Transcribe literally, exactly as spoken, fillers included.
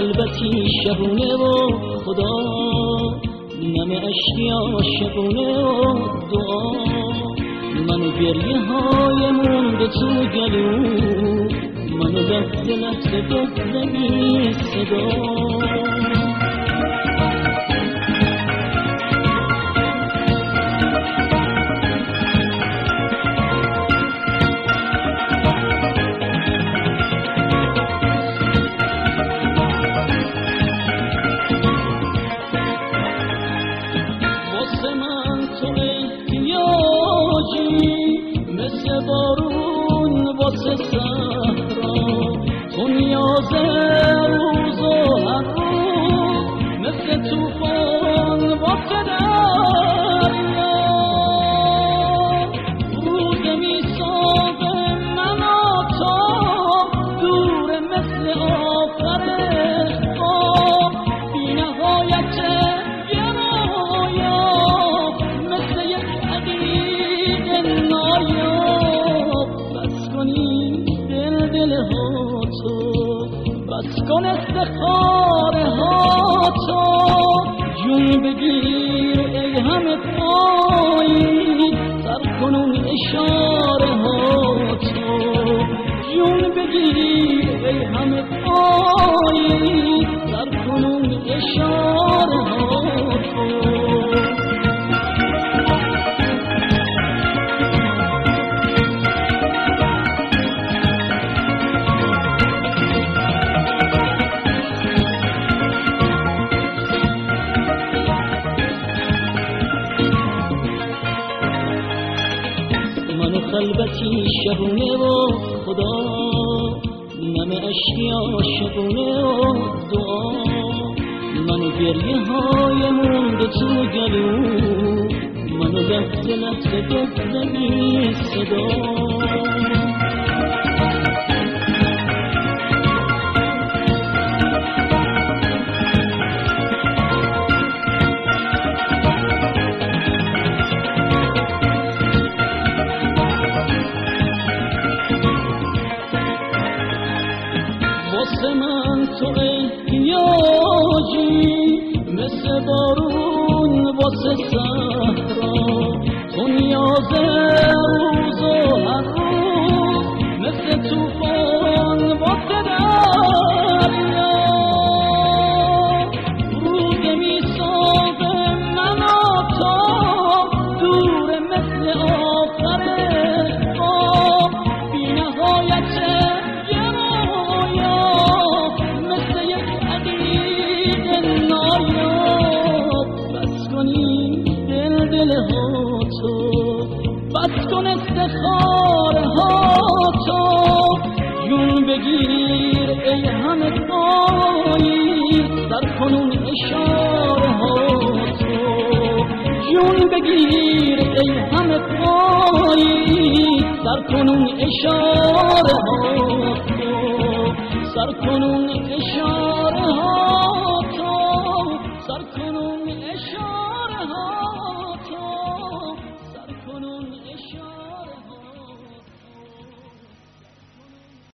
خلوتی شبونه و خدا، نم عشقی عاشقونه و دعا، منو گریه های مونده تو گلو، منو لحظه لحظه بزنی صدا. مثل بارون واسه صحرا، تو نیاز روز و هر روز، مثل توفان واسه دریا، روز میسازه من و تو دور مثل آخر خواب، بی نهایت گرایا مثل یک عقیق نایاب. بس کنی دل دل ها تو، بس کن استخاره ها تو، جون بگیر ای همه پایی، سر کنون اشاره ها تو، جون بگیر ای همه پایی، سر کنون اشاره ها تو. خلوتی شبونه و خدا، نم عشقی عاشقونه و دعا، منو گریه های مونده تو گلو، منو لحظه لحظه بزنی صدا. واسه من تو احتیاجی، مثل بارون واسه صحرا، تو نیاز روز و هر روز، مثل توفان واسه دریا، روز میسازه من و تو دور مثل آخر خواب، بی نهایت بس کن استخاره ها تو، جون بگیر ای همه پایی، سر کنون اشاره ها تو، جون بگیر ای همه پایی، سر کنون اشاره ها تو، سر کنون اشاره ها تو، سر کنون اشاره ها.